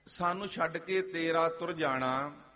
ਸਾਨੂੰ ਛੱਡ ਕੇ ਤੇਰਾ ਤੁਰ ਜਾਣਾ।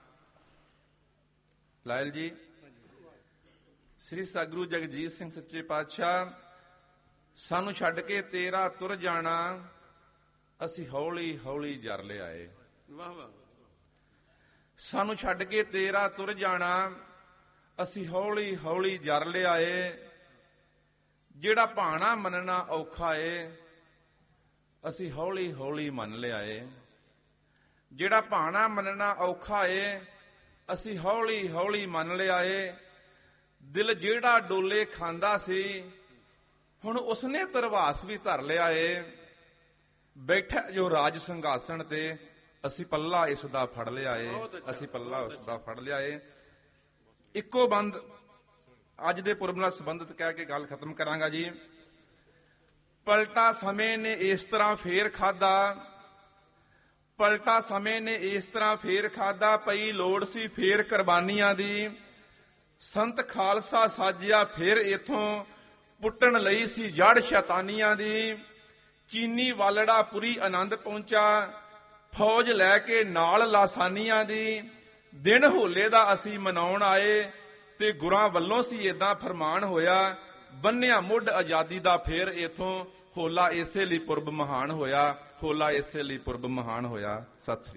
ਲਾਇਲ ਜੀ, ਸ੍ਰੀ ਸਤਿਗੁਰੂ ਜਗਜੀਤ ਸਿੰਘ ਸੱਚੇ ਪਾਤਸ਼ਾਹ, ਸਾਨੂੰ ਛੱਡ ਕੇ ਤੇਰਾ ਤੁਰ ਜਾਣਾ, ਅਸੀਂ ਹੌਲੀ ਹੌਲੀ ਜਰ ਲਿਆਏ। ਵਾਹ ਵਾਹ। ਸਾਨੂੰ ਛੱਡ ਕੇ ਤੇਰਾ ਤੁਰ ਜਾਣਾ, ਅਸੀਂ ਹੌਲੀ ਹੌਲੀ ਜਰ ਲਿਆਏ। ਜਿਹੜਾ ਭਾਣਾ ਮੰਨਣਾ ਔਖਾ ਏ, ਅਸੀਂ ਹੌਲੀ ਹੌਲੀ ਮੰਨ ਲਿਆਏ। ਜਿਹੜਾ ਭਾਣਾ ਮੰਨਣਾ ਔਖਾ ਏ, ਅਸੀਂ ਹੌਲੀ ਹੌਲੀ ਮੰਨ ਲਿਆਏ। ਦਿਲ ਜਿਹੜਾ ਡੋਲੇ ਖਾਂਦਾ ਸੀ, ਹੁਣ ਉਸਨੇ ਧਰਵਾਸ ਵੀ ਧਰ ਲਿਆ ਏ। ਬੈਠਾ ਜੋ ਰਾਜ ਸਿੰਘਾਸਣ ਤੇ, ਅਸੀਂ ਪੱਲਾ ਇਸ ਦਾ ਫੜ ਲਿਆ ਏ। ਅਸੀਂ ਪੱਲਾ ਉਸ ਦਾ ਫੜ ਲਿਆ ਏ। ਇੱਕੋ ਬੰਦ ਅੱਜ ਦੇ ਪੁਰਬ ਨਾਲ ਸੰਬੰਧਿਤ ਕਹਿ ਕੇ ਗੱਲ ਖਤਮ ਕਰਾਂਗਾ ਜੀ। ਪਲਟਾ ਸਮੇਂ ਨੇ ਇਸ ਤਰ੍ਹਾਂ ਫੇਰ ਖਾਦਾ, ਪਲਟਾ ਸਮੇਂ ਨੇ ਇਸ ਤਰ੍ਹਾਂ ਫੇਰ ਖਾਦਾ, ਪਈ ਲੋੜ ਸੀ ਫੇਰ ਕੁਰਬਾਨੀਆਂ ਦੀ। ਸੰਤ ਖਾਲਸਾ ਸਾਜਿਆ ਫੇਰ ਇਥੋਂ, ਪੁੱਟਣ ਲਈ ਸੀ ਜੜ ਸ਼ੈਤਾਨੀਆਂ ਦੀ। ਚੀਨੀ ਵਾਲੜਾ ਪੁਰੀ ਆਨੰਦ ਪਹੁੰਚਾ, ਫੌਜ ਲੈ ਕੇ ਨਾਲ ਲਾਸਾਨੀਆਂ ਦੀ। ਦਿਨ ਹੋਲੇ ਦਾ ਅਸੀਂ ਮਨਾਉਣ ਆਏ, ਤੇ ਗੁਰਾਂ ਵੱਲੋਂ ਸੀ ਏਦਾਂ ਫਰਮਾਨ ਹੋਇਆ। ਬੰਨਿਆ ਮੁੱਢ ਆਜ਼ਾਦੀ ਦਾ ਫੇਰ ਇਥੋਂ, ਹੋਲਾ ਇਸੇ ਲਈ ਪੁਰਬ ਮਹਾਨ ਹੋਇਆ। ਹੋਲਾ ਇਸੇ ਲਈ ਪੁਰਬ ਮਹਾਨ ਹੋਇਆ। ਸਤਿ ਸ੍ਰੀ ਅਕਾਲ।